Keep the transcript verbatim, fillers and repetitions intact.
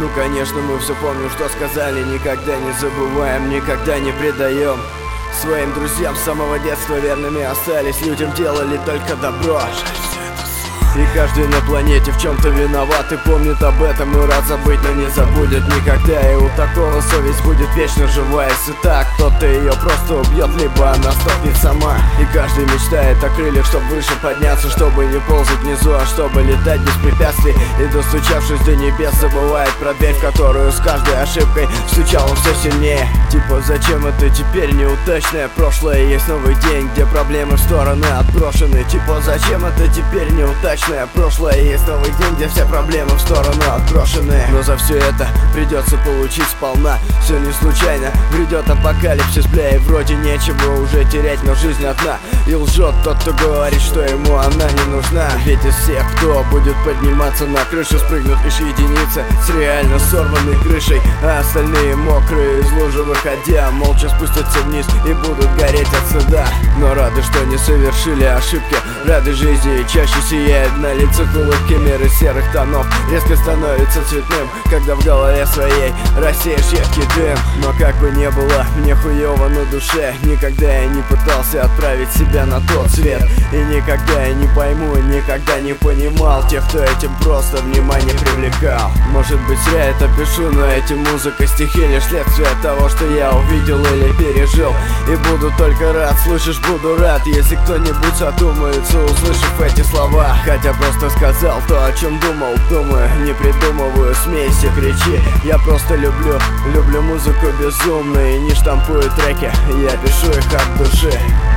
Ну конечно, мы все помним, что сказали. Никогда не забываем, никогда не предаем. Своим друзьям с самого детства верными остались. Людям делали только добро. И каждый на планете в чем-то виноват и помнит об этом, и рад забыть, но не забудет никогда. И у такого совесть будет вечно жива. Если так, кто-то ее просто убьет, либо она стопнет сама. И каждый мечтает о крыльях, чтобы выше подняться, чтобы не ползать внизу, а чтобы летать без препятствий. И достучавшись до небес, забывает про дверь, в которую с каждой ошибкой стучал он все сильнее. Типа зачем это теперь неудачное прошлое? Есть новый день, где проблемы в стороны отброшены. Типа зачем это теперь неудачное прошлое? Есть новый день, где все проблемы в сторону отброшены. Но за все это придется получить сполна. Все не случайно, грядет апокалипсис, бля, и вроде нечего уже терять, но жизнь одна. И лжет тот, кто говорит, что ему она не нужна. Ведь из всех, кто будет подниматься на крышу, спрыгнут лишь единицы с реально сорванной крышей, а остальные мокрые из лужи выходя молча спустятся вниз и будут гореть от стыда. Но рады, что не совершили ошибки, рады жизни и чаще сияют на лицах улыбки. Мир из серых тонов резко становится цветным, когда в голове своей рассеешь яркий дым. Но как бы не было мне хуёво на душе, никогда я не пытался отправить себя на тот свет. И никогда я не пойму, никогда не понимал тех, кто этим просто внимание привлекал. Может быть зря это пишу, но эти музыка, стихи лишь следствие того, что я увидел или пережил. И буду только рад, слышишь, буду рад, если кто-нибудь задумается, услышав эти слова. Хотя просто сказал то, о чем думал, думаю, не придумываю, смейся, кричи. Я просто люблю, люблю музыку безумно и не штампую треки, я пишу их от души.